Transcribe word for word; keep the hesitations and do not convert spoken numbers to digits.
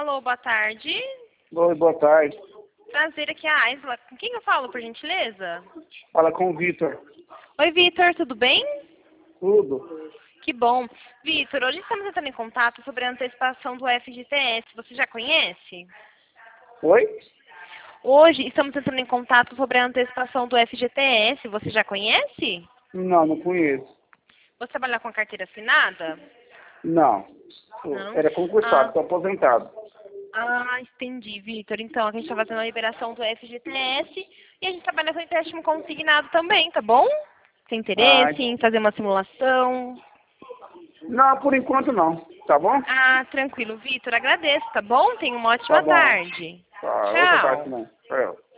Alô, boa tarde. Oi, boa tarde. Prazer, aqui é a Aisla. Com quem eu falo, por gentileza? Fala com o Vitor. Oi, Vitor, tudo bem? Tudo. Que bom. Vitor, hoje estamos entrando em contato sobre a antecipação do F G T S. Você já conhece? Oi? Hoje estamos entrando em contato sobre a antecipação do F G T S. Você já conhece? Não, não conheço. Você trabalha com a carteira assinada? Não. Não? Era concursado, Ah, estou aposentado. ah, entendi, Vitor. Então, a gente está fazendo a liberação do F G T S e a gente trabalha com empréstimo consignado também, tá bom? Tem Ah, interesse em fazer uma simulação? não, por enquanto não. Tá bom? Ah, tranquilo, Vitor. Agradeço, tá bom? Tenha uma Tá ótima bom. tarde. Tá, outra parte Tchau. não. Tchau.